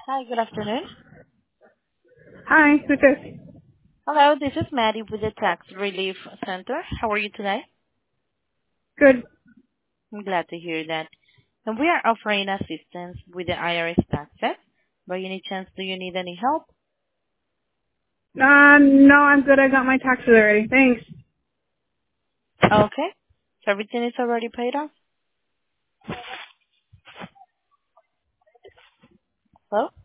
Hi, good afternoon. Hi, who's this? Hello, this is Maddie with the Tax Relief Center. How are you today? Good. I'm glad to hear that. And we are offering assistance with the IRS taxes. By any chance, do you need any help? No, I'm good. I got my taxes already. Thanks. Okay. So everything is already paid off? Hello?